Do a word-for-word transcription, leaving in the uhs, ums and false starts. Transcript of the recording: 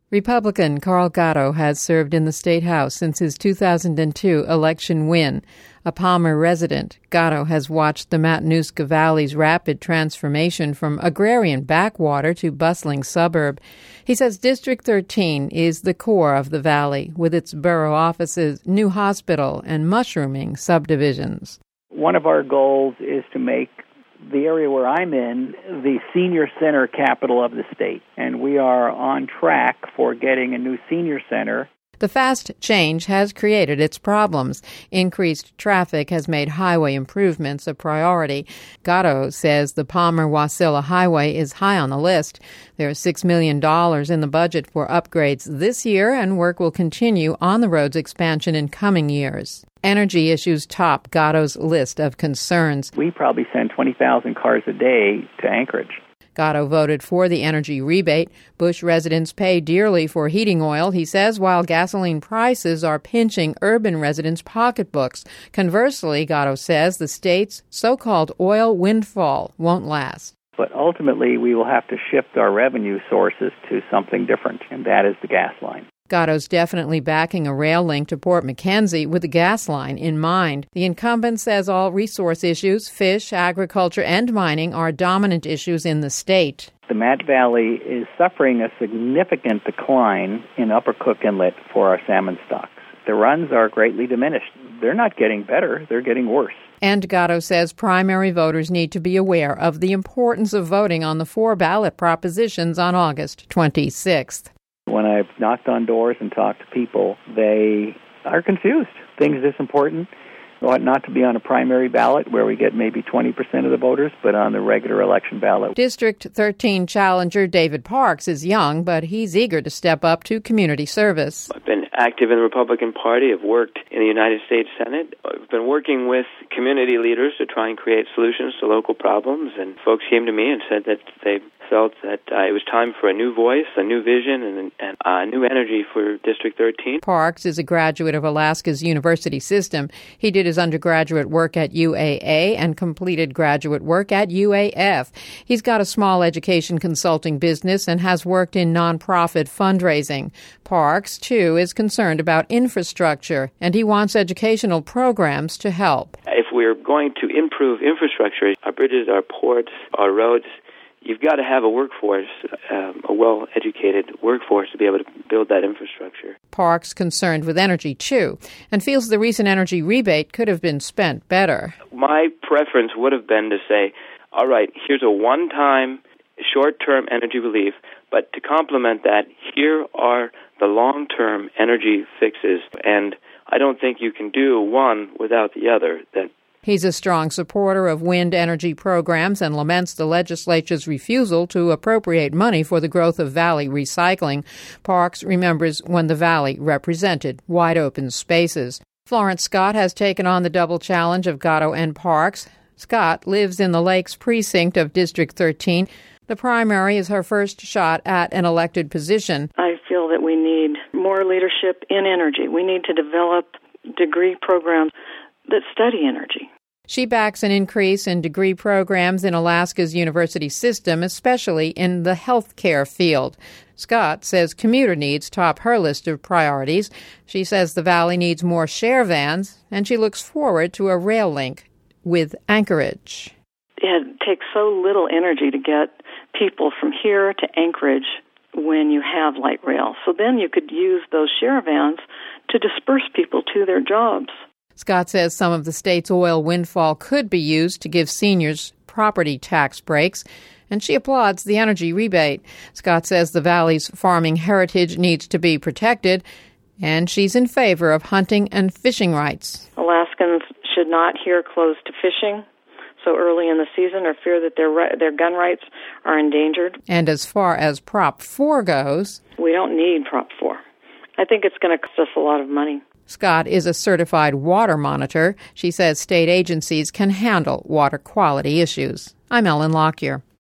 Republican Carl Gatto has served in the State House since his two thousand two election win. A Palmer resident, Gatto has watched the Matanuska Valley's rapid transformation from agrarian backwater to bustling suburb. He says District thirteen is the core of the valley, with its borough offices, new hospital, and mushrooming subdivisions. One of our goals is to make the area where I'm in the senior center capital of the state, and we are on track for getting a new senior center. The fast change has created its problems. Increased traffic has made highway improvements a priority. Gatto says the Palmer-Wasilla Highway is high on the list. There is six million dollars in the budget for upgrades this year, and work will continue on the road's expansion in coming years. Energy issues top Gatto's list of concerns. We probably send twenty thousand cars a day to Anchorage. Gatto voted for the energy rebate. Bush residents pay dearly for heating oil, he says, while gasoline prices are pinching urban residents' pocketbooks. Conversely, Gatto says the state's so-called oil windfall won't last. But ultimately, we will have to shift our revenue sources to something different, and that is the gas line. Gatto's definitely backing a rail link to Port McKenzie with the gas line in mind. The incumbent says all resource issues, fish, agriculture, and mining are dominant issues in the state. The Mat Valley is suffering a significant decline in Upper Cook Inlet for our salmon stocks. The runs are greatly diminished. They're not getting better, they're getting worse. And Gatto says primary voters need to be aware of the importance of voting on the four ballot propositions on August twenty-sixth. When I've knocked on doors and talked to people, they are confused. Things this important ought not to be on a primary ballot where we get maybe twenty percent of the voters, but on the regular election ballot. District thirteen challenger David Parks is young, but he's eager to step up to community service. I've been active in the Republican Party. I've worked in the United States Senate. I've been working with community leaders to try and create solutions to local problems, and folks came to me and said that they felt that uh, it was time for a new voice, a new vision, and, and uh, new energy for District thirteen. Parks is a graduate of Alaska's university system. He did his undergraduate work at U A A and completed graduate work at U A F. He's got a small education consulting business and has worked in nonprofit fundraising. Parks, too, is concerned about infrastructure, and he wants educational programs to help. If we're going to improve infrastructure, our bridges, our ports, our roads, you've got to have a workforce, um, a well-educated workforce to be able to build that infrastructure. Parks concerned with energy, too, and feels the recent energy rebate could have been spent better. My preference would have been to say, all right, here's a one-time, short-term energy relief, but to complement that, here are the long-term energy fixes, and I don't think you can do one without the other. That He's a strong supporter of wind energy programs and laments the legislature's refusal to appropriate money for the growth of valley recycling. Parks remembers when the valley represented wide-open spaces. Florence Scott has taken on the double challenge of Gatto and Parks. Scott lives in the Lakes precinct of District thirteen. The primary is her first shot at an elected position. I feel that we need more leadership in energy. We need to develop degree programs that study energy. She backs an increase in degree programs in Alaska's university system, especially in the healthcare field. Scott says commuter needs top her list of priorities. She says the valley needs more share vans, and she looks forward to a rail link with Anchorage. It takes so little energy to get people from here to Anchorage when you have light rail. So then you could use those share vans to disperse people to their jobs. Scott says some of the state's oil windfall could be used to give seniors property tax breaks, and she applauds the energy rebate. Scott says the valley's farming heritage needs to be protected, and she's in favor of hunting and fishing rights. Alaskans should not hear closed to fishing so early in the season or fear that their their gun rights are endangered. And as far as Prop four goes, we don't need Prop four. I think it's going to cost us a lot of money. Scott is a certified water monitor. She says state agencies can handle water quality issues. I'm Ellen Lockyer.